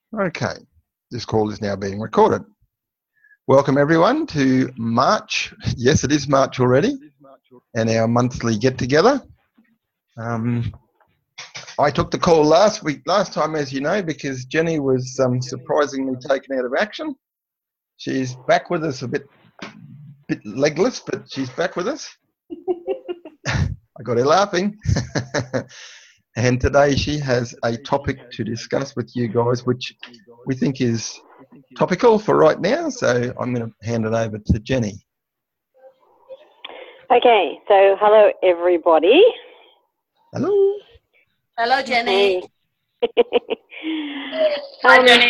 Okay, this call is now being recorded. Welcome everyone to March. Yes, it is March already, and our monthly get-together. I took the call last time, as you know, because Jenny was surprisingly taken out of action. She's back with us, a bit legless, but she's back with us. I got her laughing. And today she has a topic to discuss with you guys, which we think is topical for right now. So I'm going to hand it over to Jenny. Okay, so hello everybody. Hello. Hello, Jenny. Hey. Hi, Jenny.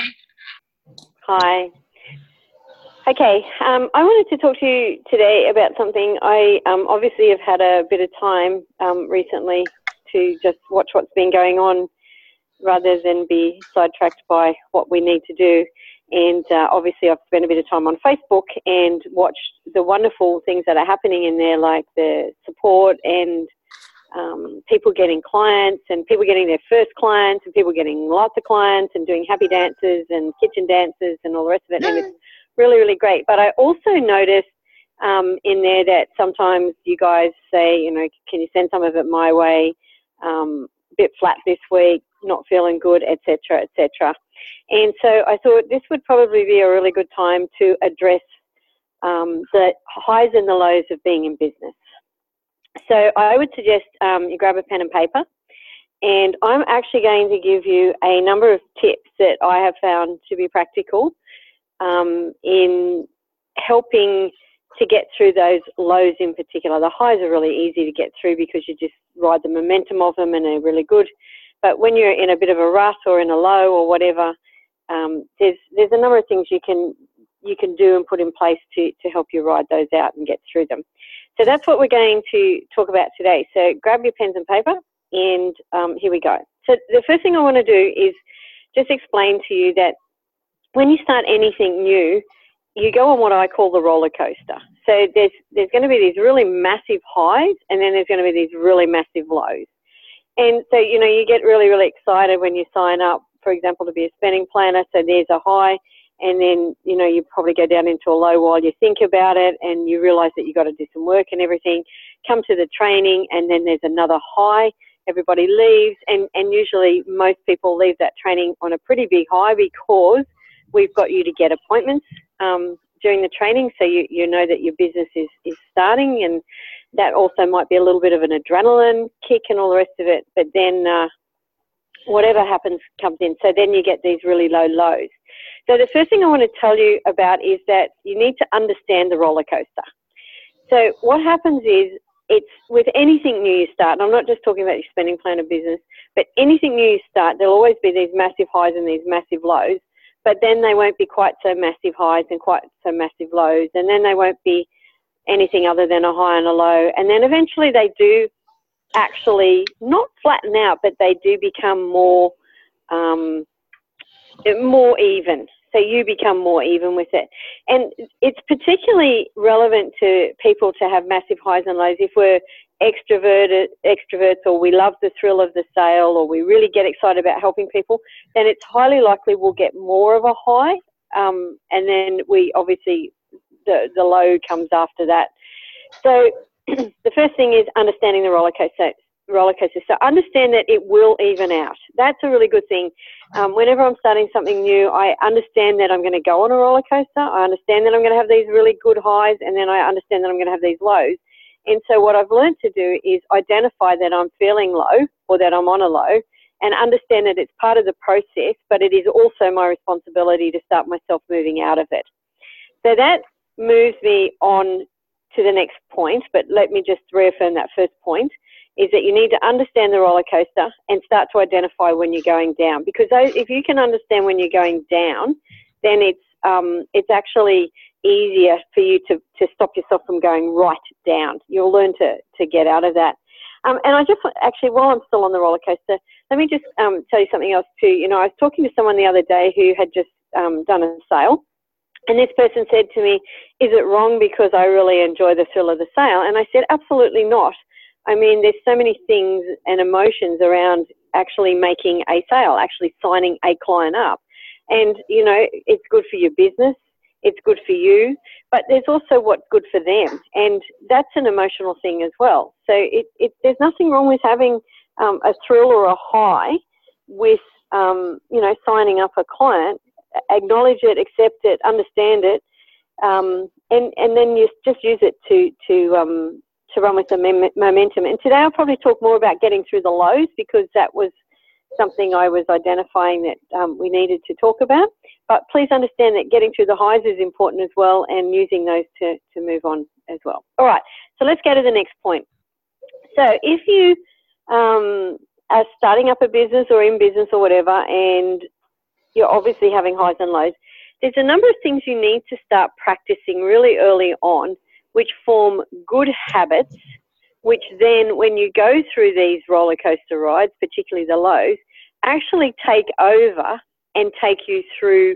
Hi. Okay, I wanted to talk to you today about something. I obviously have had a bit of time recently to just watch what's been going on rather than be sidetracked by what we need to do. And obviously I've spent a bit of time on Facebook and watched the wonderful things that are happening in there, like the support and people getting clients and people getting their first clients and people getting lots of clients and doing happy dances and kitchen dances and all the rest of it. Yeah. And it's really, really great. But I also noticed in there that sometimes you guys say, you know, can you send some of it my way? Bit flat this week, not feeling good, etc., etc. And so I thought this would probably be a really good time to address the highs and the lows of being in business. So I would suggest you grab a pen and paper, and I'm actually going to give you a number of tips that I have found to be practical in helping to get through those lows in particular. The highs are really easy to get through because you just ride the momentum of them and they're really good. But when you're in a bit of a rut or in a low or whatever, there's a number of things you can do and put in place to help you ride those out and get through them. So that's what we're going to talk about today. So grab your pens and paper, and here we go. So the first thing I want to do is just explain to you that when you start anything new, you go on what I call the roller coaster. So there's going to be these really massive highs, and then there's going to be these really massive lows. And so, you know, you get really, really excited when you sign up, for example, to be a spending planner. So there's a high, and then, you know, you probably go down into a low while you think about it, and you realize that you've got to do some work and everything. Come to the training, and then there's another high. Everybody leaves, and usually most people leave that training on a pretty big high because we've got you to get appointments during the training, so you know that your business is starting, and that also might be a little bit of an adrenaline kick and all the rest of it. But then whatever happens comes in. So then you get these really low lows. So the first thing I want to tell you about is that you need to understand the roller coaster. So what happens is, it's with anything new you start, and I'm not just talking about your spending planner business, but anything new you start, there'll always be these massive highs and these massive lows, but then they won't be quite so massive highs and quite so massive lows, and then they won't be anything other than a high and a low. And then eventually they do actually not flatten out, but they do become more even. So you become more even with it. And it's particularly relevant to people to have massive highs and lows. If we're extroverts, or we love the thrill of the sale, or we really get excited about helping people, then it's highly likely we'll get more of a high. And then we obviously, the low comes after that. So the first thing is understanding the roller coaster. So understand that it will even out. That's a really good thing. Whenever I'm starting something new, I understand that I'm going to go on a roller coaster. I understand that I'm going to have these really good highs, and then I understand that I'm going to have these lows. And so what I've learned to do is identify that I'm feeling low, or that I'm on a low, and understand that it's part of the process, but it is also my responsibility to start myself moving out of it. So that moves me on to the next point, but let me just reaffirm that first point, is that you need to understand the roller coaster and start to identify when you're going down. Because if you can understand when you're going down, then it's actually easier for you to stop yourself from going right down. You'll learn to get out of that. And I just, actually, while I'm still on the roller coaster, let me just tell you something else too. You know, I was talking to someone the other day who had just done a sale. And this person said to me, is it wrong because I really enjoy the thrill of the sale? And I said, absolutely not. I mean, there's so many things and emotions around actually making a sale, actually signing a client up. And, you know, it's good for your business. It's good for you. But there's also what's good for them. And that's an emotional thing as well. So there's nothing wrong with having a thrill or a high with, you know, signing up a client. Acknowledge it, accept it, understand it, and then you just use it to run with the momentum. And today I'll probably talk more about getting through the lows, because that was something I was identifying that we needed to talk about. But please understand that getting through the highs is important as well, and using those to move on as well. All right, so let's go to the next point. So if you are starting up a business or in business or whatever, and you're obviously having highs and lows, there's a number of things you need to start practicing really early on, which form good habits, which then when you go through these roller coaster rides, particularly the lows, actually take over and take you through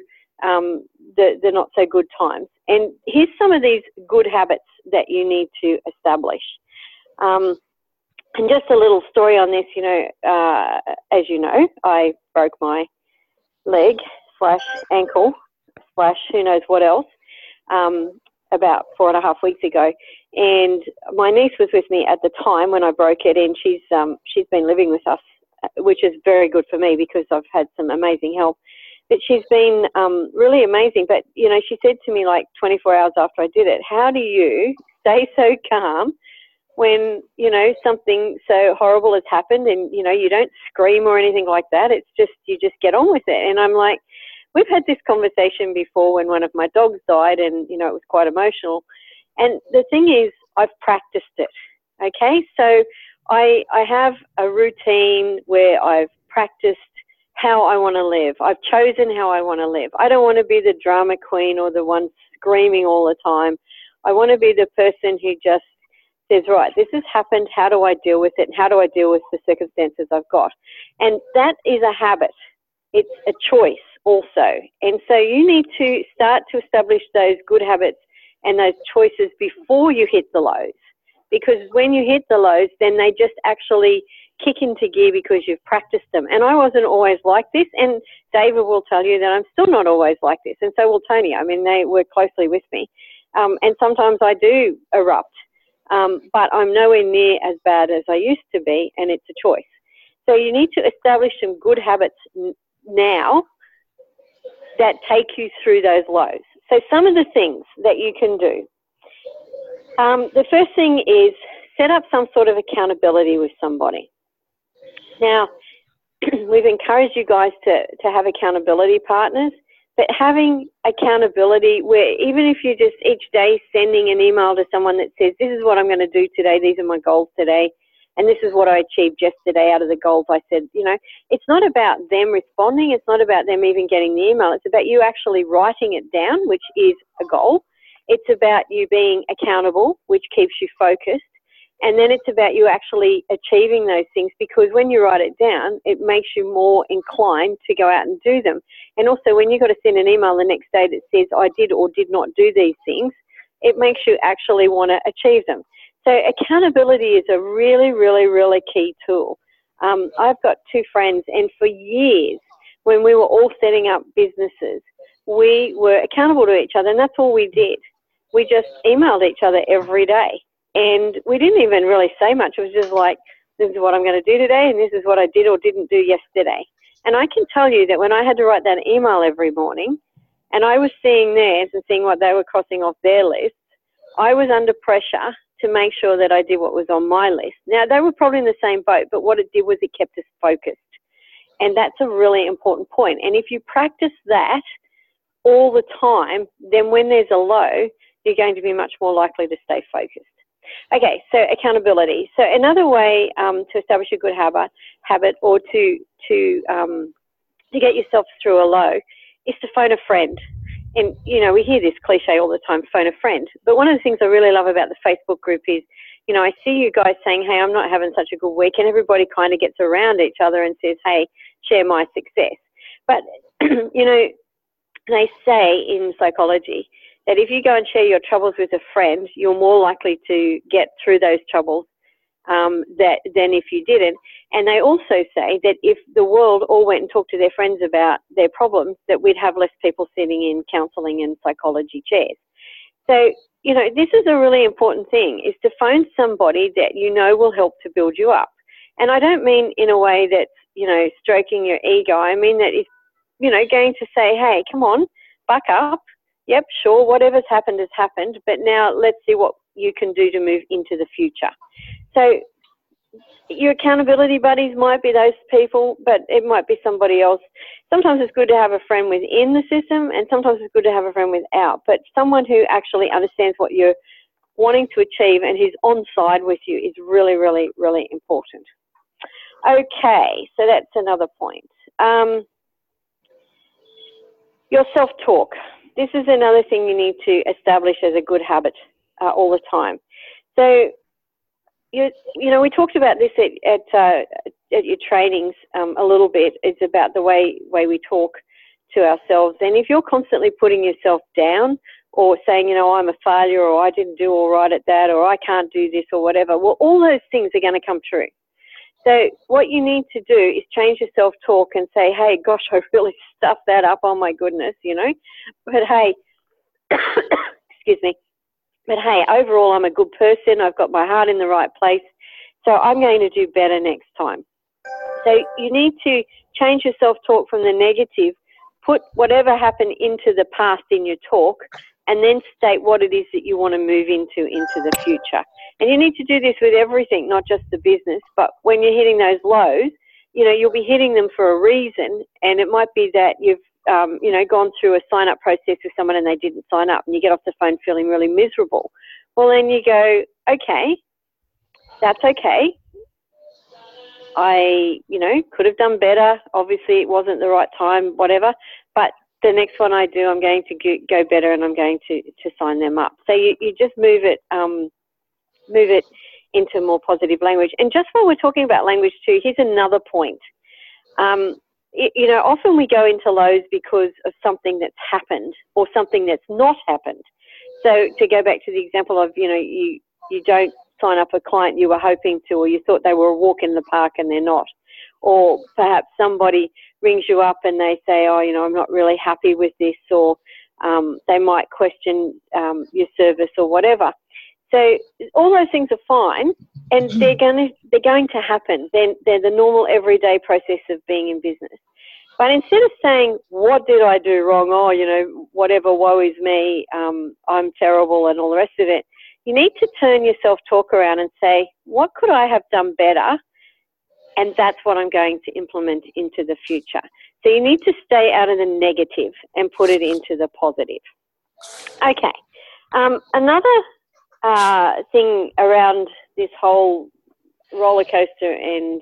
the not so good times. And here's some of these good habits that you need to establish. And just a little story on this, you know, as you know, I broke my leg / ankle / who knows what else about 4.5 weeks ago, and my niece was with me at the time when I broke it, and she's been living with us, which is very good for me because I've had some amazing help. But she's been really amazing. But you know, she said to me like 24 hours after I did it, "How do you stay so calm when, you know, something so horrible has happened, and, you know, you don't scream or anything like that? It's just, you just get on with it." And I'm like, we've had this conversation before when one of my dogs died, and, you know, it was quite emotional. And the thing is, I've practiced it. Okay. So I have a routine where I've practiced how I want to live. I've chosen how I want to live. I don't want to be the drama queen or the one screaming all the time. I want to be the person who just says, right, this has happened, how do I deal with it, and how do I deal with the circumstances I've got? And that is a habit. It's a choice also. And so you need to start to establish those good habits and those choices before you hit the lows. Because when you hit the lows, then they just actually kick into gear because you've practiced them. And I wasn't always like this, and David will tell you that I'm still not always like this, and so will Tony. I mean, they work closely with me. And sometimes I do erupt. But I'm nowhere near as bad as I used to be, and it's a choice. So you need to establish some good habits now that take you through those lows. So some of the things that you can do. The first thing is set up some sort of accountability with somebody. Now, we've encouraged you guys to have accountability partners, but having accountability where even if you're just each day sending an email to someone that says, this is what I'm going to do today, these are my goals today, and this is what I achieved yesterday out of the goals I said, you know, it's not about them responding, it's not about them even getting the email, it's about you actually writing it down, which is a goal. It's about you being accountable, which keeps you focused. And then it's about you actually achieving those things, because when you write it down, it makes you more inclined to go out and do them. And also when you've got to send an email the next day that says, I did or did not do these things, it makes you actually want to achieve them. So accountability is a really, really, really key tool. I've got 2 friends, and for years, when we were all setting up businesses, we were accountable to each other, and that's all we did. We just emailed each other every day. And we didn't even really say much. It was just like, this is what I'm going to do today, and this is what I did or didn't do yesterday. And I can tell you that when I had to write that email every morning, and I was seeing theirs and seeing what they were crossing off their list, I was under pressure to make sure that I did what was on my list. Now, they were probably in the same boat, but what it did was it kept us focused. And that's a really important point. And if you practice that all the time, then when there's a low, you're going to be much more likely to stay focused. Okay, so accountability. So another way to establish a good habit or to get yourself through a low is to phone a friend. And, you know, we hear this cliche all the time, phone a friend. But one of the things I really love about the Facebook group is, you know, I see you guys saying, hey, I'm not having such a good week, and everybody kind of gets around each other and says, hey, share my success. But, you know, they say in psychology that if you go and share your troubles with a friend, you're more likely to get through those troubles than if you didn't. And they also say that if the world all went and talked to their friends about their problems, that we'd have less people sitting in counselling and psychology chairs. So, you know, this is a really important thing, is to find somebody that you know will help to build you up. And I don't mean in a way that's, you know, stroking your ego. I mean that it's, you know, going to say, hey, come on, buck up. Yep, sure, whatever's happened has happened, but now let's see what you can do to move into the future. So your accountability buddies might be those people, but it might be somebody else. Sometimes it's good to have a friend within the system, and sometimes it's good to have a friend without, but someone who actually understands what you're wanting to achieve and who's on side with you is really, really, really important. Okay, so that's another point. Your self-talk. This is another thing you need to establish as a good habit all the time. So, you know, we talked about this at your trainings a little bit. It's about the way we talk to ourselves. And if you're constantly putting yourself down or saying, you know, I'm a failure, or I didn't do all right at that, or I can't do this, or whatever, well, all those things are going to come true. So what you need to do is change your self-talk and say, hey, gosh, I really stuffed that up. Oh, my goodness, you know. But, hey, excuse me. But, hey, overall, I'm a good person. I've got my heart in the right place. So I'm going to do better next time. So you need to change your self-talk from the negative, put whatever happened into the past in your talk, and then state what it is that you want to move into the future. And you need to do this with everything, not just the business, but when you're hitting those lows, you know, you'll be hitting them for a reason, and it might be that you've, you know, gone through a sign-up process with someone and they didn't sign up, and you get off the phone feeling really miserable. Well, then you go, okay, that's okay. I, you know, could have done better. Obviously, it wasn't the right time, whatever, but the next one I do, I'm going to go better, and I'm going to sign them up. So you just move it into more positive language. And just while we're talking about language too, here's another point. You know, often we go into lows because of something that's happened or something that's not happened. So to go back to the example of, you know, you don't sign up a client you were hoping to, or you thought they were a walk in the park and they're not. Or perhaps somebody rings you up and they say, oh, you know, I'm not really happy with this, or they might question your service or whatever. So all those things are fine, and they're going to happen. They're the normal everyday process of being in business. But instead of saying, what did I do wrong? Oh, you know, whatever, woe is me, I'm terrible and all the rest of it. You need to turn your self-talk around and say, what could I have done better? And that's what I'm going to implement into the future. So you need to stay out of the negative and put it into the positive. Okay. Another thing around this whole roller coaster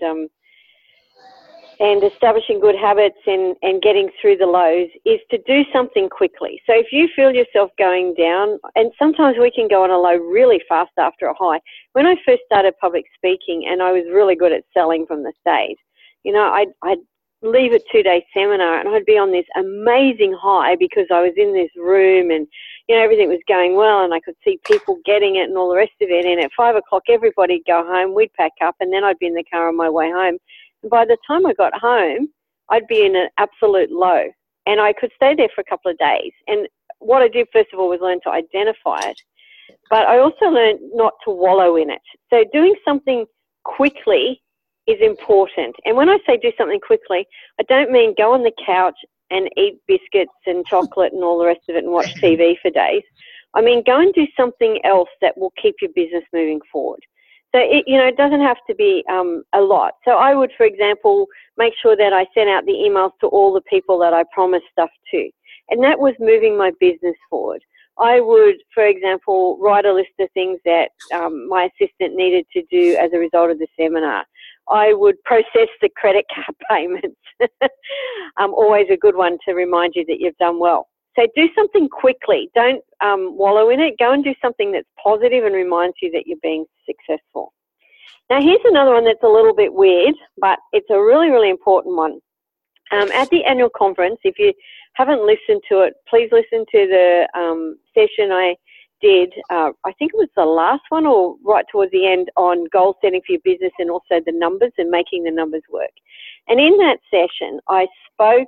and establishing good habits and getting through the lows is to do something quickly. So if you feel yourself going down, and sometimes we can go on a low really fast after a high. When I first started public speaking and I was really good at selling from the stage, you know, I'd leave a 2-day seminar and I'd be on this amazing high because I was in this room and, you know, everything was going well and I could see people getting it and all the rest of it. And at 5 o'clock, everybody'd go home, we'd pack up, and then I'd be in the car on my way home. And by the time I got home, I'd be in an absolute low, and I could stay there for a couple of days. And what I did, first of all, was learn to identify it, but I also learned not to wallow in it. So doing something quickly is important. And when I say do something quickly, I don't mean go on the couch and eat biscuits and chocolate and all the rest of it and watch TV for days. I mean, go and do something else that will keep your business moving forward. So, it doesn't have to be a lot. So I would, for example, make sure that I sent out the emails to all the people that I promised stuff to. And that was moving my business forward. I would, for example, write a list of things that my assistant needed to do as a result of the seminar. I would process the credit card payments. Always a good one to remind you that you've done well. So do something quickly. Don't wallow in it. Go and do something that's positive and reminds you that you're being successful. Now, here's another one that's a little bit weird, but it's a really, really important one. At the annual conference, if you haven't listened to it, please listen to the session I did, I think it was the last one or right towards the end, on goal setting for your business and also the numbers and making the numbers work. And in that session, I spoke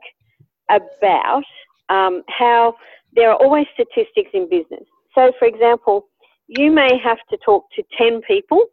about how there are always statistics in business. So, for example, you may have to talk to 10 people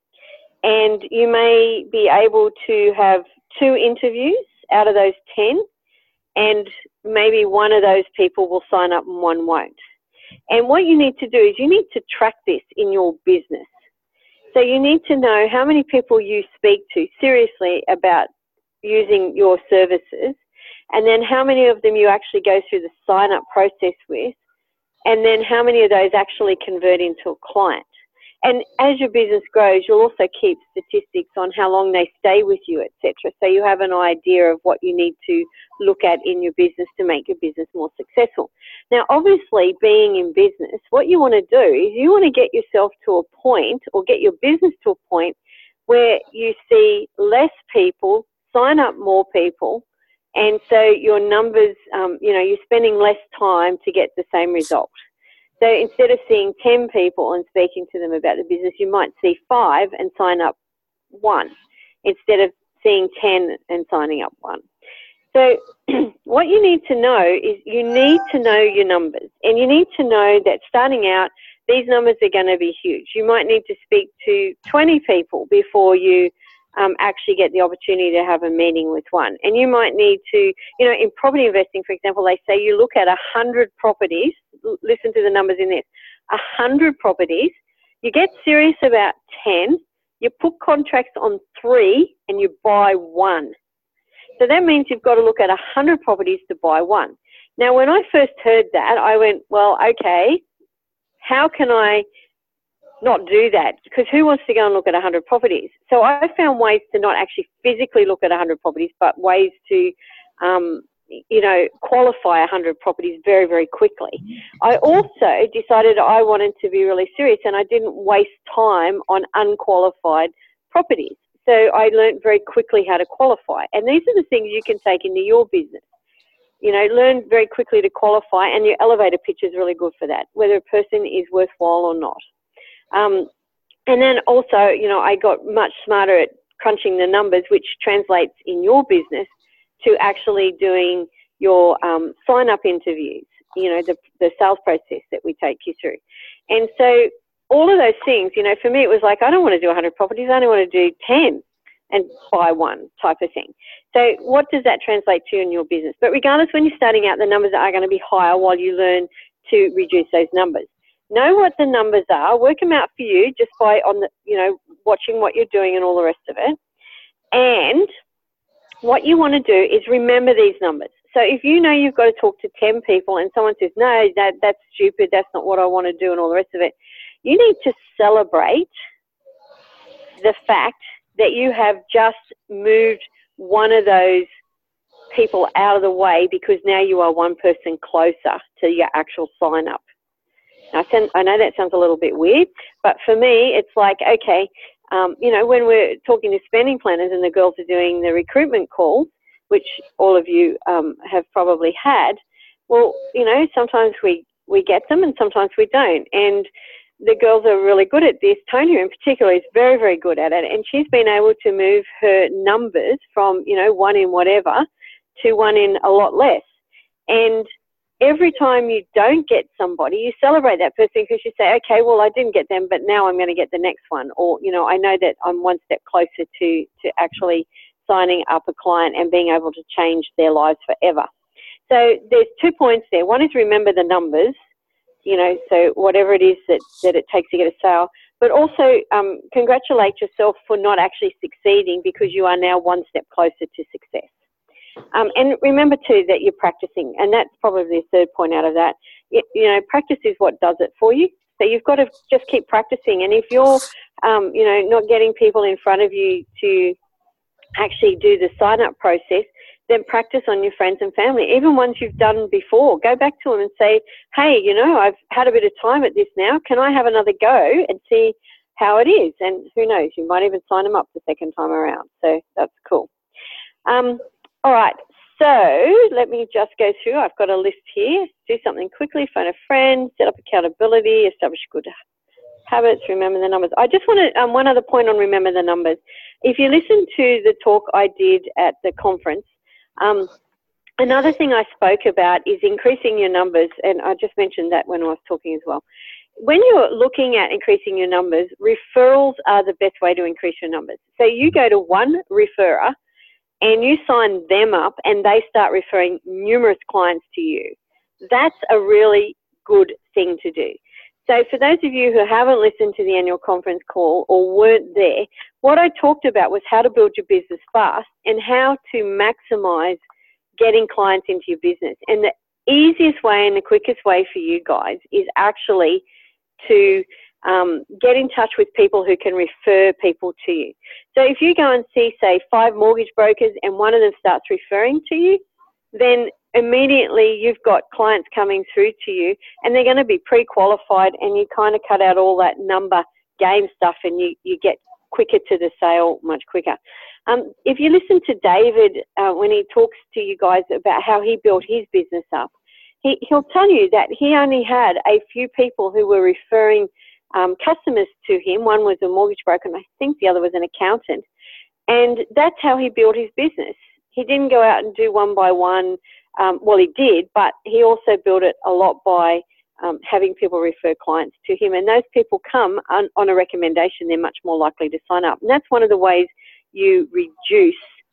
and you may be able to have 2 interviews out of those 10, and maybe one of those people will sign up and one won't. And what you need to do is you need to track this in your business. So you need to know how many people you speak to seriously about using your services, and then how many of them you actually go through the sign-up process with, and then how many of those actually convert into a client. And as your business grows, you'll also keep statistics on how long they stay with you, etc. So you have an idea of what you need to look at in your business to make your business more successful. Now, obviously, being in business, what you want to do is you want to get yourself to a point, or get your business to a point, where you see less people sign up more people, and so your numbers, you're spending less time to get the same result. So instead of seeing 10 people and speaking to them about the business, you might see 5 and sign up 1 instead of seeing 10 and signing up 1. So what you need to know is you need to know your numbers, and you need to know that starting out, these numbers are going to be huge. You might need to speak to 20 people before you actually get the opportunity to have a meeting with one. And you might need to, in property investing, for example, they say you look at 100 properties. Listen to the numbers in this. 100 properties. You get serious about 10. You put contracts on 3 and you buy 1. So that means you've got to look at 100 properties to buy 1. Now, when I first heard that, I went, well, okay, how can I not do that? Because who wants to go and look at 100 properties? So I found ways to not actually physically look at 100 properties, but ways to, qualify 100 properties very, very quickly. I also decided I wanted to be really serious, and I didn't waste time on unqualified properties. So I learned very quickly how to qualify. And these are the things you can take into your business. Learn very quickly to qualify, and your elevator pitch is really good for that, whether a person is worthwhile or not. And then also, I got much smarter at crunching the numbers, which translates in your business to actually doing your sign-up interviews, the sales process that we take you through. And so all of those things, for me, it was like, I don't want to do 100 properties. I only want to do 10 and buy 1 type of thing. So what does that translate to in your business? But regardless, when you're starting out, the numbers are going to be higher while you learn to reduce those numbers. Know what the numbers are, work them out for you just by watching what you're doing and all the rest of it. And what you want to do is remember these numbers. So if you know you've got to talk to 10 people and someone says, no, that's stupid, that's not what I want to do and all the rest of it, you need to celebrate the fact that you have just moved one of those people out of the way, because now you are one person closer to your actual sign up. I know that sounds a little bit weird, but for me, it's like, okay, when we're talking to spending planners and the girls are doing the recruitment calls, which all of you have probably had, well, sometimes we get them and sometimes we don't. And the girls are really good at this. Tonya in particular is very, very good at it. And she's been able to move her numbers from, 1 in whatever to 1 in a lot less. And every time you don't get somebody, you celebrate that person, because you say, okay, well, I didn't get them, but now I'm going to get the next one. Or, I know that I'm one step closer to actually signing up a client and being able to change their lives forever. So there's 2 points there. One is remember the numbers, so whatever it is that it takes to get a sale, but also congratulate yourself for not actually succeeding, because you are now one step closer to success. And remember too that you're practicing, and that's probably the third point out of that. Practice is what does it for you. So you've got to just keep practicing. And if you're, not getting people in front of you to actually do the sign-up process, then practice on your friends and family, even ones you've done before. Go back to them and say, hey, I've had a bit of time at this now. Can I have another go and see how it is? And who knows, you might even sign them up the second time around. So that's cool. All right. So let me just go through. I've got a list here. Do something quickly, phone a friend, set up accountability, establish good habits, remember the numbers. I just want to, one other point on remember the numbers. If you listen to the talk I did at the conference, another thing I spoke about is increasing your numbers, and I just mentioned that when I was talking as well. When you're looking at increasing your numbers, referrals are the best way to increase your numbers. So you go to one referrer and you sign them up and they start referring numerous clients to you. That's a really good thing to do. So for those of you who haven't listened to the annual conference call or weren't there, what I talked about was how to build your business fast and how to maximize getting clients into your business. And the easiest way and the quickest way for you guys is actually to get in touch with people who can refer people to you. So if you go and see, say, 5 mortgage brokers and one of them starts referring to you, then immediately you've got clients coming through to you and they're going to be pre-qualified, and you kind of cut out all that number game stuff and you get quicker to the sale much quicker. If you listen to David when he talks to you guys about how he built his business up, he'll tell you that he only had a few people who were referring customers to him. One was a mortgage broker and I think the other was an accountant. And that's how he built his business. He didn't go out and do one by one. Well, he did, but he also built it a lot by having people refer clients to him. And those people come on a recommendation. They're much more likely to sign up. And that's one of the ways you reduce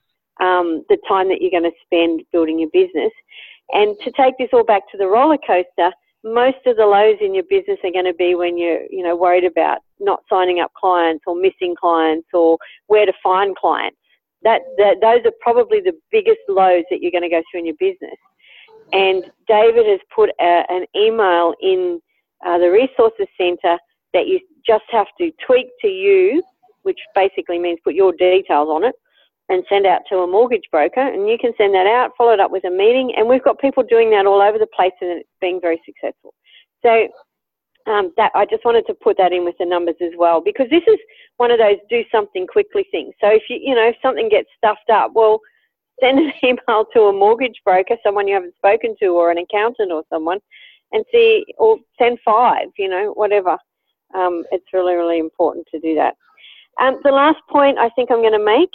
the time that you're going to spend building your business. And to take this all back to the roller coaster, most of the lows in your business are going to be when you're worried about not signing up clients or missing clients or where to find clients. Those are probably the biggest lows that you're going to go through in your business. And David has put an email in the Resources Centre that you just have to tweak to you, which basically means put your details on it and send out to a mortgage broker. And you can send that out, follow it up with a meeting. And we've got people doing that all over the place and it's being very successful. So that I just wanted to put that in with the numbers as well, because this is one of those do something quickly things. So if if something gets stuffed up, well, send an email to a mortgage broker, someone you haven't spoken to, or an accountant or someone, and see, or send 5, whatever. It's really, really important to do that. The last point I think I'm going to make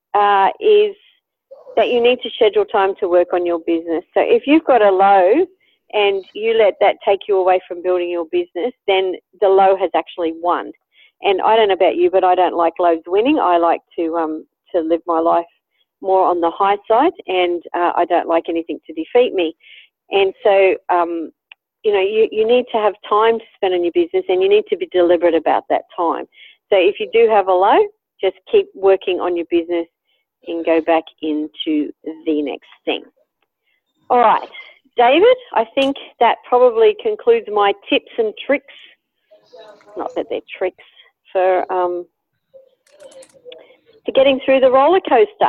is that you need to schedule time to work on your business. So if you've got a low and you let that take you away from building your business, then the low has actually won. And I don't know about you, but I don't like lows winning. I like to live my life more on the high side, and I don't like anything to defeat me. And so, you need to have time to spend on your business, and you need to be deliberate about that time. So if you do have a low, just keep working on your business and go back into the next thing. All right, David, I think that probably concludes my tips and tricks. Not that they're tricks for getting through the roller coaster.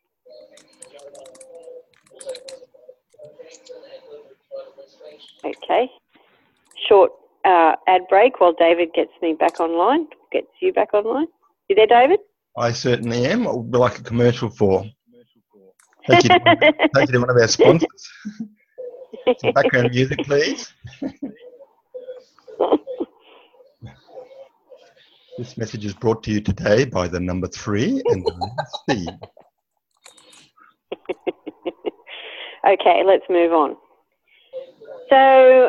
Okay, short ad break while David gets me back online, gets you back online. You there, David? I certainly am. What would you like a commercial for? Take you to one of our sponsors. Some background music, please. This message is brought to you today by the number 3 and the letter C. Okay, let's move on. So,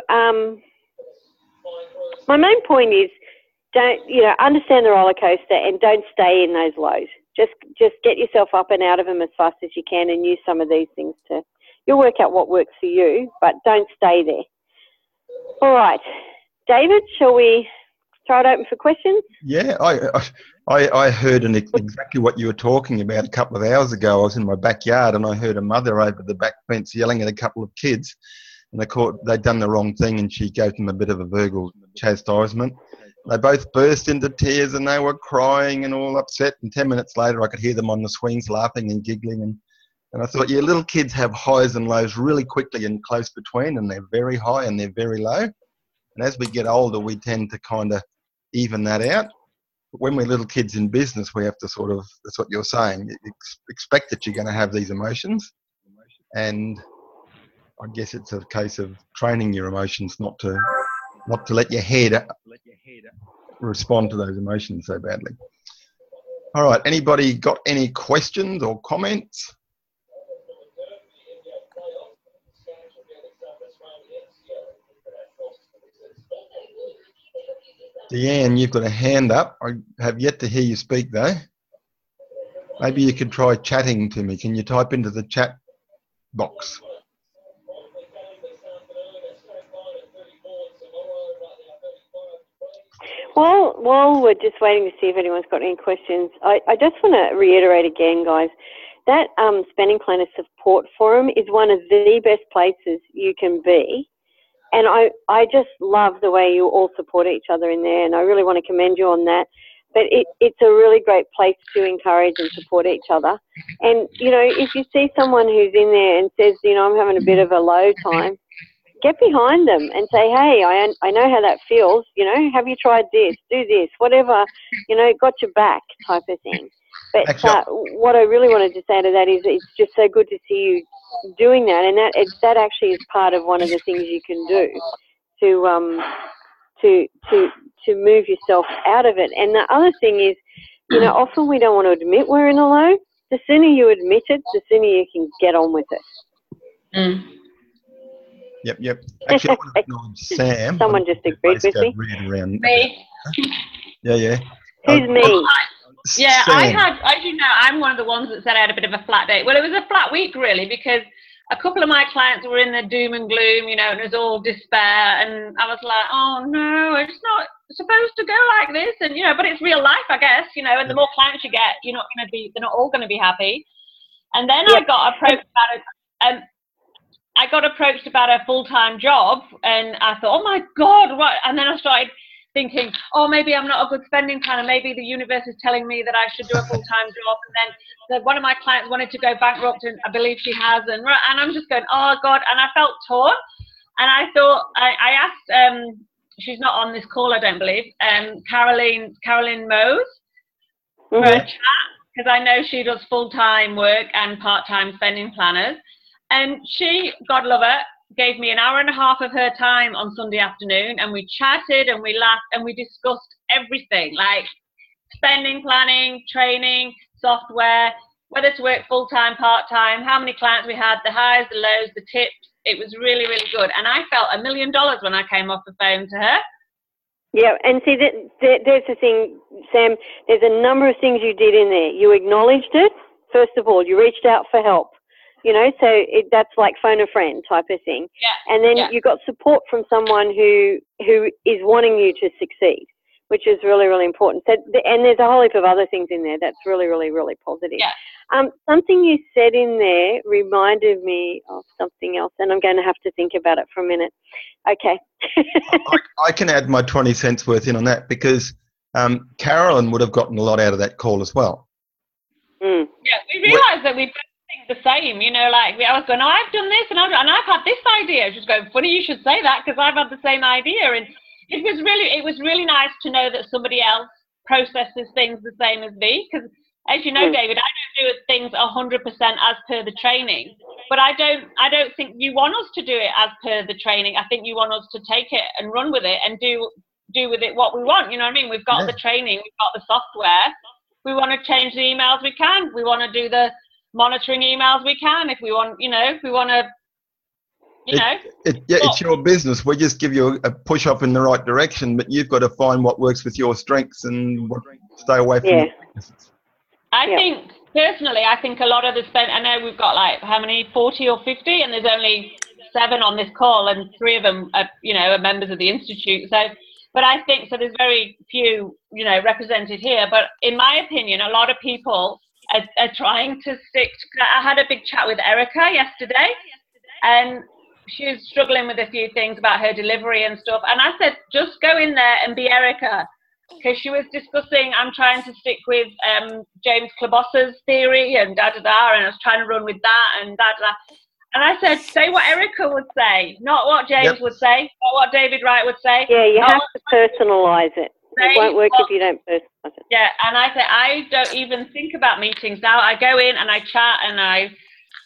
my main point is, understand the roller coaster and don't stay in those lows. Just get yourself up and out of them as fast as you can, and use some of these things you'll work out what works for you, but don't stay there. All right, David, shall we throw it open for questions? Yeah, I heard exactly what you were talking about a couple of hours ago. I was in my backyard and I heard a mother over the back fence yelling at a couple of kids, and they'd done the wrong thing, and she gave them a bit of a verbal chastisement. They both burst into tears and they were crying and all upset, and 10 minutes later I could hear them on the swings laughing and giggling, and I thought, yeah, little kids have highs and lows really quickly and close between, and they're very high and they're very low. And as we get older, we tend to kind of even that out. But when we're little kids in business, we have to that's what you're saying, expect that you're going to have these emotions. and I guess it's a case of training your emotions not to let your head respond to those emotions so badly. All right, anybody got any questions or comments? Deanne, you've got a hand up. I have yet to hear you speak though. Maybe you could try chatting to me. Can you type into the chat box? While we're just waiting to see if anyone's got any questions, I just want to reiterate again, guys, that Spending Planner Support Forum is one of the best places you can be. And I just love the way you all support each other in there, and I really want to commend you on that. But it's a really great place to encourage and support each other. And, you know, if you see someone who's in there and says, you know, I'm having a bit of a low time, get behind them and say, hey, I know how that feels, you know, have you tried this, do this, whatever, you know, got your back type of thing. But what I really wanted to say to that is it's just so good to see you doing that, and that actually is part of one of the things you can do to move yourself out of it. And the other thing is, you know, often we don't want to admit we're in a low. The sooner you admit it, the sooner you can get on with it. Mm. Yep. Actually, I want to acknowledge Sam. Someone just agreed with me. Me. Yeah. Who's me? Yeah, Sam. I had, as you know, I'm one of the ones that said I had a bit of a flat day. Well, it was a flat week, really, because a couple of my clients were in the doom and gloom, you know, and it was all despair. And I was like, oh, no, it's not supposed to go like this. And, you know, but it's real life, I guess, you know, and the more clients you get, they're not all going to be happy. And then I got approached about it. I got approached about a full-time job, and I thought, oh, my God, what? And then I started thinking, oh, maybe I'm not a good spending planner. Maybe the universe is telling me that I should do a full-time job. And then one of my clients wanted to go bankrupt, and I believe she has. And I'm just going, oh, God. And I felt torn. And I thought, I asked, she's not on this call, I don't believe, Carolyn Mose for a chat, because I know she does full-time work and part-time spending planners. And she, God love her, gave me an hour and a half of her time on Sunday afternoon, and we chatted and we laughed and we discussed everything, like spending planning, training, software, whether to work full-time, part-time, how many clients we had, the highs, the lows, the tips. It was really, really good. And I felt $1 million when I came off the phone to her. Yeah, and see, there's the thing, Sam, there's a number of things you did in there. You acknowledged it, first of all. You reached out for help. You know, so that's like phone a friend type of thing. Yeah. And then you got support from someone who is wanting you to succeed, which is really, really important. So, and there's a whole heap of other things in there that's really, really, really positive. Yeah. Something you said in there reminded me of something else, and I'm going to have to think about it for a minute. Okay. I can add my 20 cents worth in on that, because Carolyn would have gotten a lot out of that call as well. Yeah, we realised that we the same, you know, like I was going, oh, I've done this and I've had this idea. Just going, funny you should say that, because I've had the same idea. And it was really nice to know that somebody else processes things the same as me, because as you know, David, I don't do things 100% as per the training, but I don't think you want us to do it as per the training. I think you want us to take it and run with it and do with it what we want. You know what I mean? We've got the training, we've got the software. We want to change the emails, we can. We want to do the monitoring emails, we can. If we want, you know, if we want to, you know. It's your business. We just give you a push up in the right direction, but you've got to find what works with your strengths and stay away from your weaknesses. I think, personally, a lot of the I know we've got like, how many, 40 or 50, and there's only 7 on this call, and 3 of them are, you know, are members of the Institute. So, but I think, so there's very few, you know, represented here. But in my opinion, a lot of people are trying to stick to, I had a big chat with Erica yesterday, and she was struggling with a few things about her delivery and stuff. And I said, just go in there and be Erica. Because she was discussing, I'm trying to stick with James Klobosser's theory and da-da-da, and I was trying to run with that and da-da-da. And I said, say what Erica would say, not what James would say, not what David Wright would say. Yeah, you have to personalise it. It won't work if you don't personalise it. Yeah, and I said, I don't even think about meetings now. I go in and I chat and I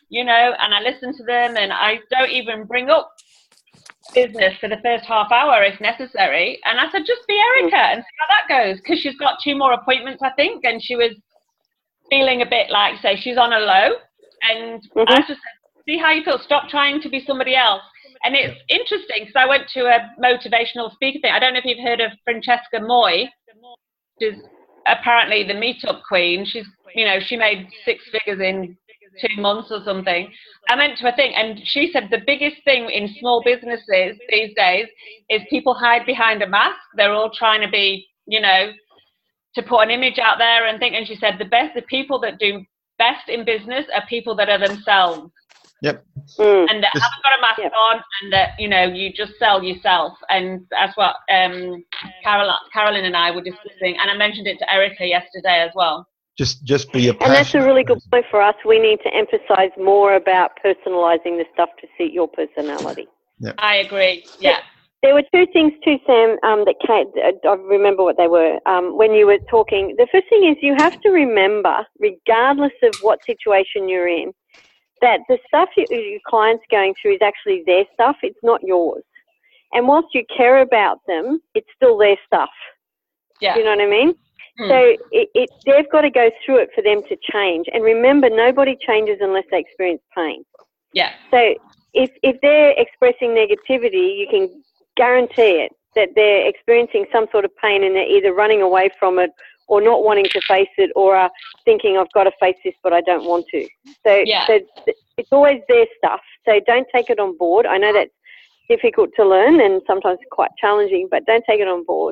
you know, and I listen to them, and I don't even bring up business for the first half hour if necessary. And I said, just be Erica and see how that goes, because she's got 2 more appointments, I think, and she was feeling a bit like, say, she's on a low. And I just said, see how you feel. Stop trying to be somebody else. And it's interesting because I went to a motivational speaker thing. I don't know if you've heard of Francesca Moy. She's apparently the meetup queen. She's, you know, she made 6 figures in 2 months or something. I went to a thing, and she said the biggest thing in small businesses these days is people hide behind a mask. They're all trying to be, you know, to put an image out there and think. And she said the people that do best in business are people that are themselves. Yep. And that haven't got a mask on, and that, you know, you just sell yourself. And that's what Carolyn and I were discussing, and I mentioned it to Erica yesterday as well. Just be a passion. And that's a really good point for us. We need to emphasize more about personalizing the stuff to suit your personality. Yep. I agree. Yeah. There were 2 things too, Sam, that came, I remember what they were, when you were talking. The first thing is you have to remember, regardless of what situation you're in, that the stuff your client's going through is actually their stuff. It's not yours. And whilst you care about them, it's still their stuff. Yeah. You know what I mean? So they've got to go through it for them to change. And remember, nobody changes unless they experience pain. Yeah. So if they're expressing negativity, you can guarantee it, that they're experiencing some sort of pain, and they're either running away from it or not wanting to face it, or are thinking, I've got to face this, but I don't want to. So it's always their stuff. So don't take it on board. I know that's difficult to learn and sometimes quite challenging, but don't take it on board.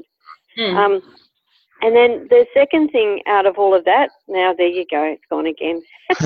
And then the second thing out of all of that, now there you go, it's gone again.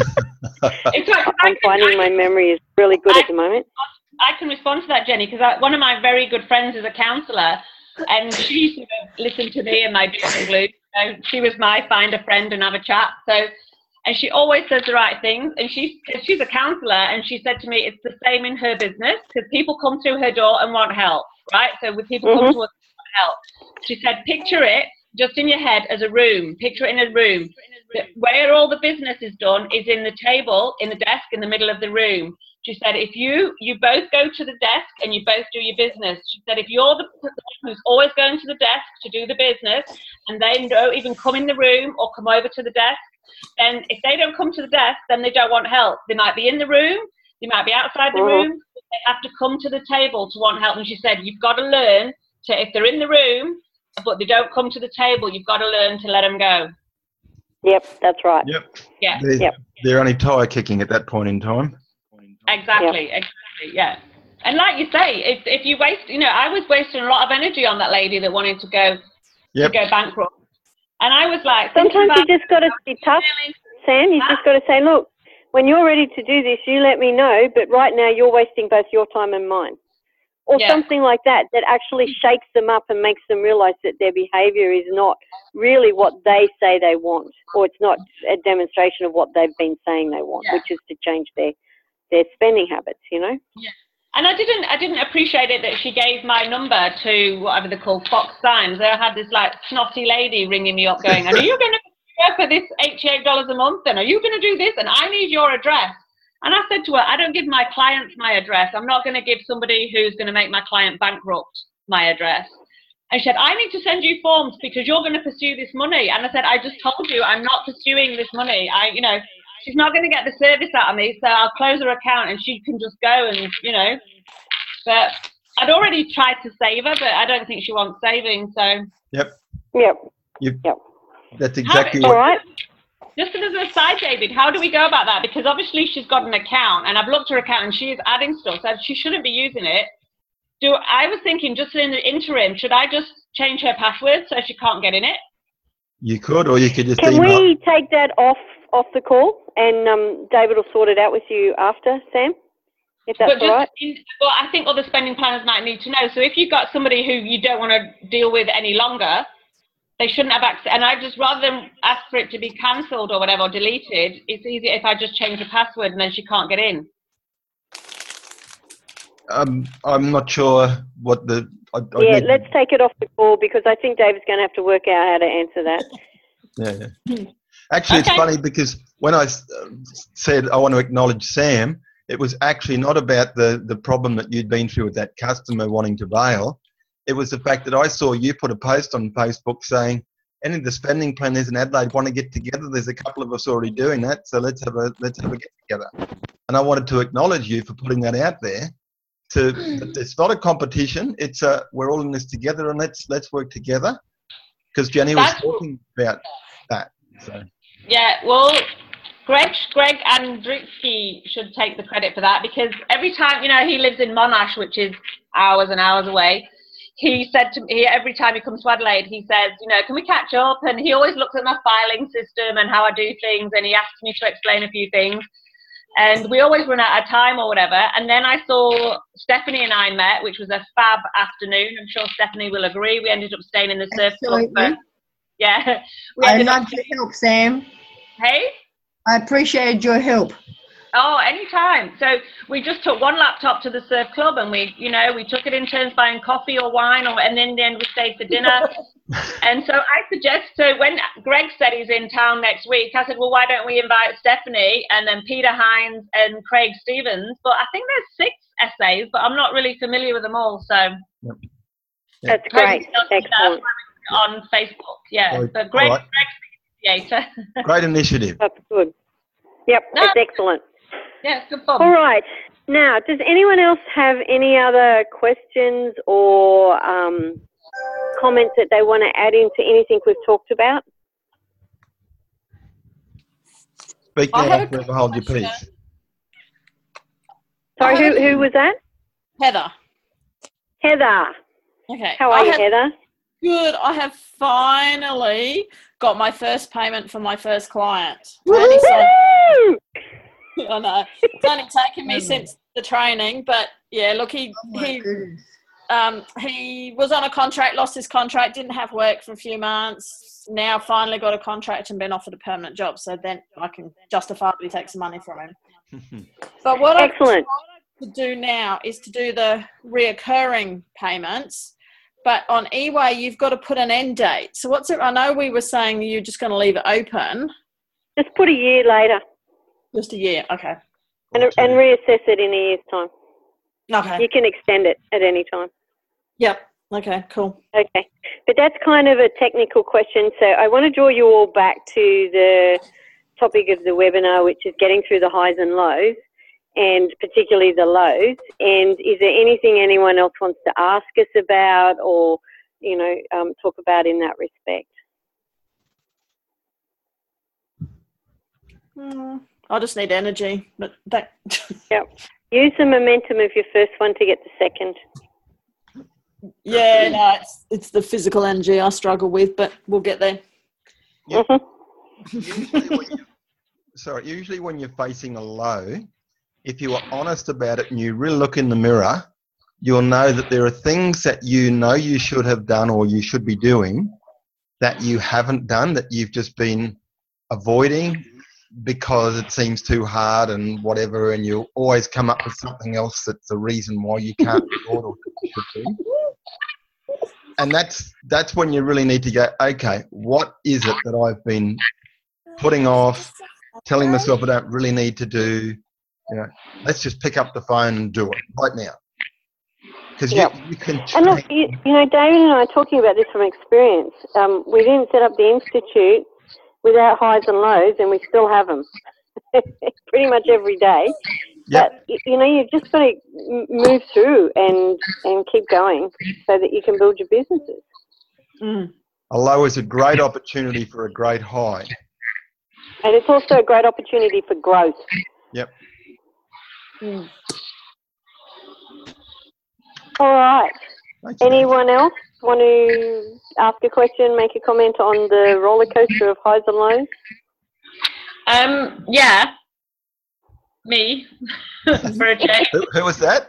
I'm finding my memory is really good at the moment. I can respond to that, Jenny, because one of my very good friends is a counsellor, and she used to listen to me and my doom and gloom. So she was my find a friend and have a chat. So, and she always says the right things. And she's a counsellor, and she said to me, it's the same in her business, because people come through her door and want help, right? So when people come to us and want help, she said, picture it just in your head as a room. Picture it in a room. Where all the business is done is in the table, in the desk, in the middle of the room. She said, if you both go to the desk and you both do your business. She said, if you're the person who's always going to the desk to do the business, and they don't even come in the room or come over to the desk, then if they don't come to the desk, then they don't want help. They might be in the room, they might be outside the room, but they have to come to the table to want help. And she said, you've got to learn to, if they're in the room, but they don't come to the table, you've got to learn to let them go. Yep, that's right. Yep. Yeah. They're only tire kicking at that point in time. Exactly, yeah. And like you say, if you waste, you know, I was wasting a lot of energy on that lady that wanted to go bankrupt. And I was like, sometimes you just got to be tough, Sam. You just got to say, look, when you're ready to do this, you let me know, but right now you're wasting both your time and mine. Or something like that actually shakes them up and makes them realize that their behavior is not really what they say they want, or it's not a demonstration of what they've been saying they want, which is to change their spending habits, you know? Yeah. And I didn't appreciate it that she gave my number to whatever they're called, Fox Signs. I had this like snotty lady ringing me up going, are you going to go for this $88 a month? And are you going to do this? And I need your address. And I said to her, I don't give my clients my address. I'm not going to give somebody who's going to make my client bankrupt my address. And she said, I need to send you forms because you're going to pursue this money. And I said, I just told you I'm not pursuing this money. She's not going to get the service out of me, so I'll close her account and she can just go and, you know. But I'd already tried to save her, but I don't think she wants saving, so. Yep. That's exactly All right. Just as an aside, David, how do we go about that? Because obviously she's got an account, and I've looked at her account, and she is adding stuff, so she shouldn't be using it. I was thinking, just in the interim, should I just change her password so she can't get in it? You could, or you could just Can we take that off the call, and David will sort it out with you after, Sam, if that's all right? Well, I think other spending planners might need to know. So if you've got somebody who you don't want to deal with any longer, they shouldn't have access. And I just, rather than ask for it to be cancelled or whatever, or deleted, it's easier if I just change the password and then she can't get in. I'm not sure what the... let's take it off the call because I think David's going to have to work out how to answer that. Yeah. Actually, it's Okay. funny because when I said I want to acknowledge Sam, it was actually not about the problem that you'd been through with that customer wanting to bail. It was the fact that I saw you put a post on Facebook saying, any of the spending planners in Adelaide want to get together. There's a couple of us already doing that, so let's have a get together. And I wanted to acknowledge you for putting that out there. It's not a competition. It's we're all in this together, and let's work together. Because Jenny was talking about that. So. Yeah, well, Greg Andritsky should take the credit for that, because every time, he lives in Monash, which is hours and hours away. He said to me, every time he comes to Adelaide, he says, can we catch up? And he always looks at my filing system and how I do things, and he asks me to explain a few things. And we always run out of time or whatever. And then I saw Stephanie and I met, which was a fab afternoon. I'm sure Stephanie will agree. We ended up staying in the surf club. Yeah. I loved your help, Sam. Hey? I appreciated your help. Oh, anytime. So we just took one laptop to the surf club, and we took it in turns buying coffee or wine, and then we stayed for dinner. And so I so when Greg said he's in town next week, I said, well, why don't we invite Stephanie and then Peter Hines and Craig Stevens? But I think there's 6 essays, but I'm not really familiar with them all. So Yep. That's great. Excellent. On Facebook, yeah. But Greg's the initiator. Great initiative. That's good. Yep, it's excellent. Yeah, it's good fun. All right. Now, does anyone else have any other questions or comments that they want to add into anything we've talked about? Speak now, forever hold your peace. Sorry, who was that? Heather. Heather. Okay. How are you, Heather? Good. I have finally got my first payment from my first client. Woo-hoo! I know. It's only taken me since the training, but yeah, look, he was on a contract, lost his contract, didn't have work for a few months. Now finally got a contract and been offered a permanent job, so then I can justifiably take some money from him. But what I'm trying to do now is to do the reoccurring payments. But on eWay, you've got to put an end date. So what's it? I know we were saying you're just going to leave it open. Just put a year later. Just a year, okay. And reassess it in a year's time. Okay. You can extend it at any time. Yep. Okay, cool. Okay. But that's kind of a technical question. So I want to draw you all back to the topic of the webinar, which is getting through the highs and lows, and particularly the lows. And is there anything anyone else wants to ask us about or, talk about in that respect? I just need energy, but that. Yep. Use the momentum of your first one to get the second. Yeah, no, it's the physical energy I struggle with, but we'll get there. Yep. Usually when you're facing a low, if you are honest about it and you really look in the mirror, you'll know that there are things that you should have done or you should be doing that you haven't done, that you've just been avoiding because it seems too hard and whatever, and you always come up with something else that's the reason why you can't afford or should do. And that's when you really need to go, okay, what is it that I've been putting off, telling myself I don't really need to do? Let's just pick up the phone and do it right now. Because you can change. And look, David and I are talking about this from experience. We didn't set up the Institute without highs and lows, and we still have them pretty much every day. Yep. But, you've just got to move through and keep going so that you can build your businesses. Mm. A low is a great opportunity for a great high. And it's also a great opportunity for growth. Yep. Mm. All right. Anyone else want to ask a question, make a comment on the roller coaster of highs and lows? Yeah. Me. For a change. Who was that?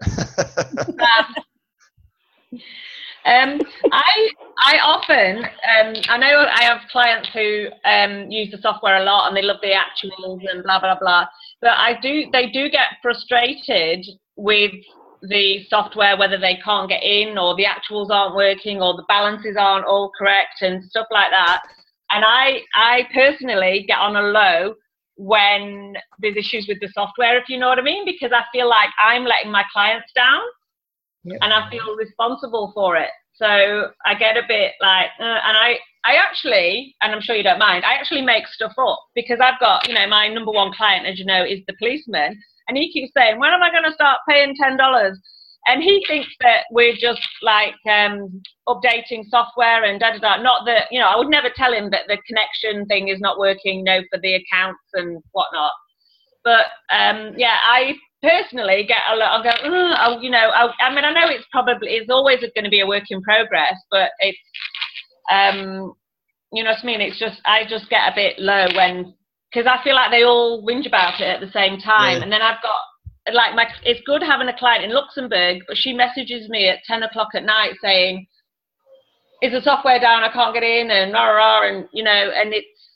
I often, I know I have clients who use the software a lot and they love the actuals and blah, blah, blah. But they do get frustrated with the software, whether they can't get in or the actuals aren't working or the balances aren't all correct and stuff like that. And I personally get on a low when there's issues with the software, if you know what I mean, because I feel like I'm letting my clients down, and I feel responsible for it. So I get a bit like, and I actually, and I'm sure you don't mind, I actually make stuff up, because I've got, my number one client, as you know, is the policeman, and he keeps saying, when am I going to start paying $10? And he thinks that we're just like updating software and da-da-da. Not that, I would never tell him that the connection thing is not working, for the accounts and whatnot. But I personally get a lot, I'll go, I mean, I know it's always going to be a work in progress, but it's, you know what I mean? It's just, I just get a bit low because I feel like they all whinge about it at the same time. Yeah. And then I've got, it's good having a client in Luxembourg, but she messages me at 10 o'clock at night saying, is the software down? I can't get in, and rah, rah, and, and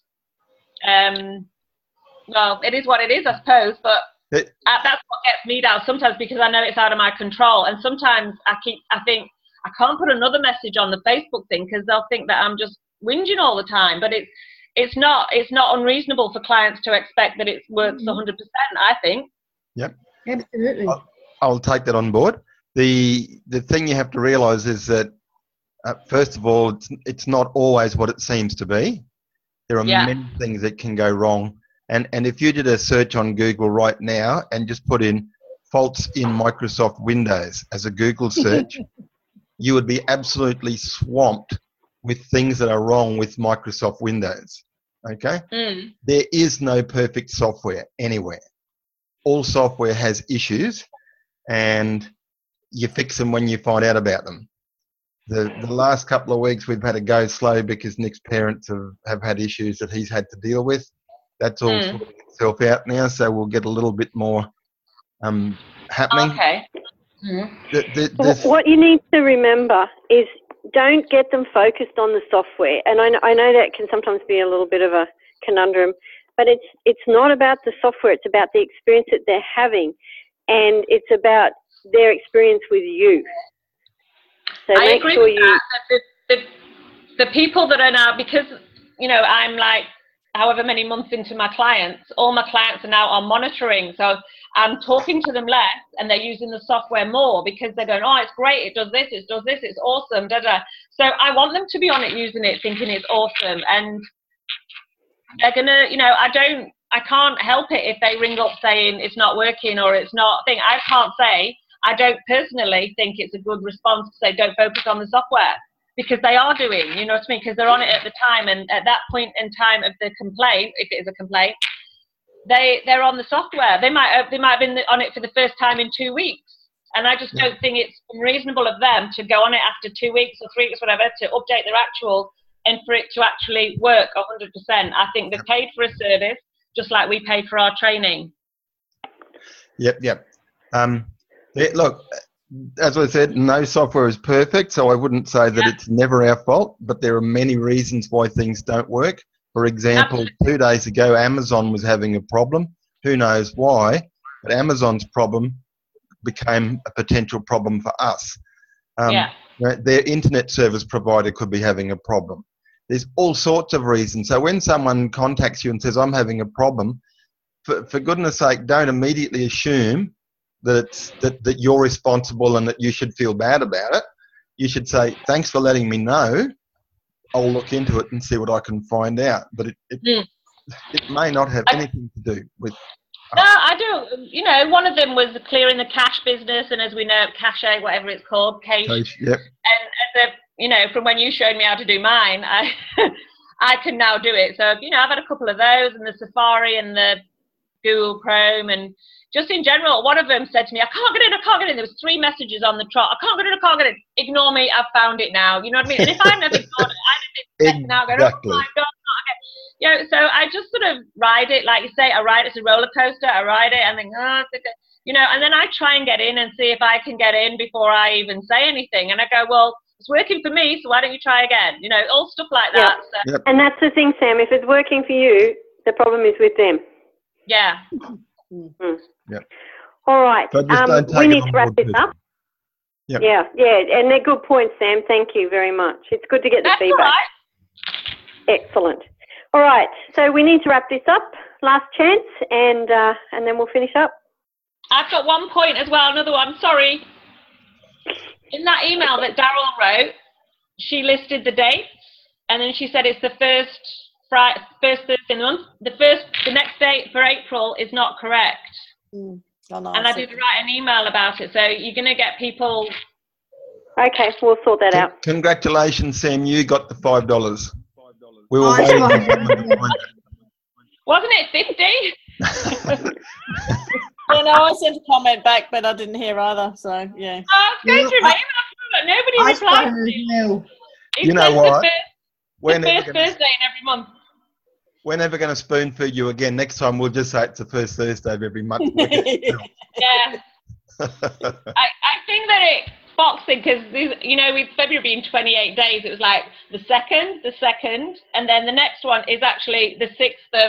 it's, well, it is what it is, I suppose, but that's what gets me down sometimes, because I know it's out of my control. And sometimes I think I can't put another message on the Facebook thing, because they'll think that I'm just whinging all the time. But it's not unreasonable for clients to expect that it works 100%, I think. Yep. Absolutely. I'll take that on board. The thing you have to realise is that, first of all, it's not always what it seems to be. There are many things that can go wrong. And if you did a search on Google right now and just put in faults in Microsoft Windows as a Google search, you would be absolutely swamped with things that are wrong with Microsoft Windows. Okay? There is no perfect software anywhere. All software has issues, and you fix them when you find out about them. The last couple of weeks we've had to go slow because Nick's parents have had issues that he's had to deal with. That's all sorting itself out now, so we'll get a little bit more happening. Okay. What you need to remember is, don't get them focused on the software. And I know that can sometimes be a little bit of a conundrum, but it's not about the software. It's about the experience that they're having, and it's about their experience with you. So I make agree sure with the people that are now, because I'm like however many months into my clients, all my clients are now on monitoring. So I'm talking to them less, and they're using the software more, because they're going, oh, it's great, it does this, it's awesome, da-da. So I want them to be on it, using it, thinking it's awesome. And they're going to, I can't help it if they ring up saying it's not working or it's not thing. I can't say, I don't personally think it's a good response to say don't focus on the software, because they are doing, you know what I mean? Because they're on it at the time, and at that point in time of the complaint, if it is a complaint, they're on the software. They might have been on it for the first time in 2 weeks, and I just don't think it's unreasonable of them to go on it after 2 weeks or 3 weeks, whatever, to update their actual, and for it to actually work 100%. I think they're paid for a service, just like we pay for our training. Yep. Look, as I said, no software is perfect, so I wouldn't say that it's never our fault, but there are many reasons why things don't work. For example, 2 days ago, Amazon was having a problem. Who knows why, but Amazon's problem became a potential problem for us. Their internet service provider could be having a problem. There's all sorts of reasons. So when someone contacts you and says, I'm having a problem, for goodness sake, don't immediately assume that you're responsible and that you should feel bad about it. You should say, thanks for letting me know. I'll look into it and see what I can find out. But it may not have anything to do with us. No, I do. One of them was clearing the cash business, and as we know, Cache, whatever it's called, Cache. Yep. And from when you showed me how to do mine, I can now do it. So, I've had a couple of those, and the Safari and the Google Chrome, and just in general, one of them said to me, I can't get in. There was 3 messages on the trot. I can't get in. Ignore me. I've found it now. You know what I mean? And if I never ignored it, I'd have been now going, oh my God, not again. So I just sort of ride it. Like you say, I ride it. It's a roller coaster. I ride it and think, and then I try and get in and see if I can get in before I even say anything. And I go, well, it's working for me, so why don't you try again? All stuff like that. So. Yep. And that's the thing, Sam. If it's working for you, the problem is with them. Yeah. Yep. All right. We need to wrap this up. Yep. Yeah, and they're good points, Sam. Thank you very much. It's good to get the feedback. All right. Excellent. All right, so we need to wrap this up. Last chance, and then we'll finish up. I've got one point as well, another one, sorry. In that email that Daryl wrote, she listed the dates, and then she said it's the first Thursday in the month. The next date for April is not correct. Oh, no, And I did write an email about it, so you're going to get people... Okay, we'll sort that out. Congratulations, Sam. You got the $5. We were Oh, waiting. Wasn't it 50? Yeah, no, I sent a comment back, but I didn't hear either. So yeah. I was going through my email, but nobody I replied. spotted it as well. It You know says what? The first Thursday in every month. We're never going to spoon feed you again. Next time we'll just say it's the first Thursday of every month. Yeah. I think that it boxing because with February being 28 days, it was like the second, and then the next one is actually the 6th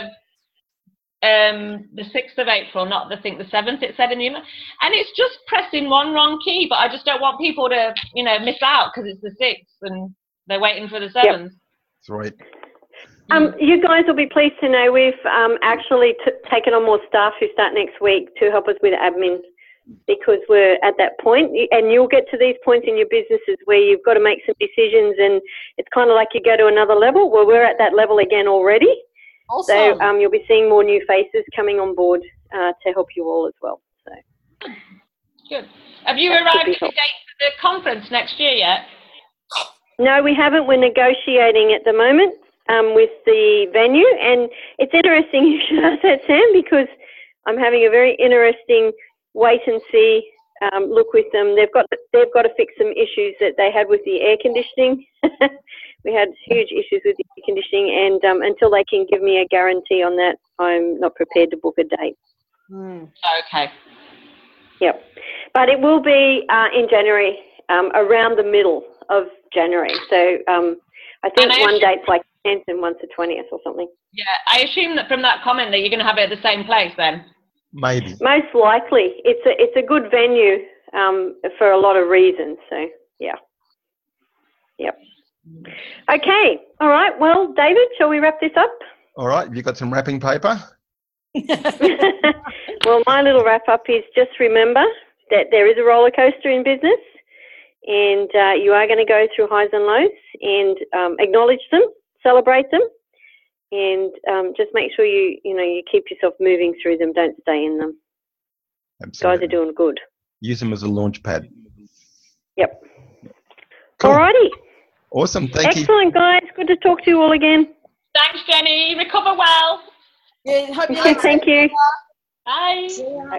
of April, not the 7th. It said in the email, and it's just pressing one wrong key. But I just don't want people to miss out because it's the 6th and they're waiting for the 7th. Yep. That's right. You guys will be pleased to know we've actually taken on more staff who start next week to help us with admin, because we're at that point, and you'll get to these points in your businesses where you've got to make some decisions, and it's kind of like you go to another level. Well, we're at that level again already. Awesome. So you'll be seeing more new faces coming on board to help you all as well. So good. Have you arrived at the date for the conference next year yet? No, we haven't. We're negotiating at the moment with the venue, and it's interesting you should ask that, Sam, because I'm having a very interesting wait and see look with them. They've got to fix some issues that they had with the air conditioning. We had huge issues with the air conditioning, and until they can give me a guarantee on that, I'm not prepared to book a date. Okay. Yep. But it will be in January, around the middle of January. So I think one date's like 10th and one's the 20th or something. Yeah, I assume that from that comment that you're going to have it at the same place then. Maybe. Most likely. It's a good venue for a lot of reasons. So, yeah. Yep. Okay. All right. Well, David, shall we wrap this up? All right. Have you got some wrapping paper? Well, my little wrap-up is just remember that there is a roller coaster in business, and you are going to go through highs and lows, and acknowledge them, celebrate them, and just make sure you keep yourself moving through them. Don't stay in them. Absolutely. Guys are doing good. Use them as a launch pad. Yep. Cool. Alrighty. Awesome. Thank you. Excellent, guys. Good to talk to you all again. Thanks, Jenny. Recover well. Yeah, hope you Thank you. Bye.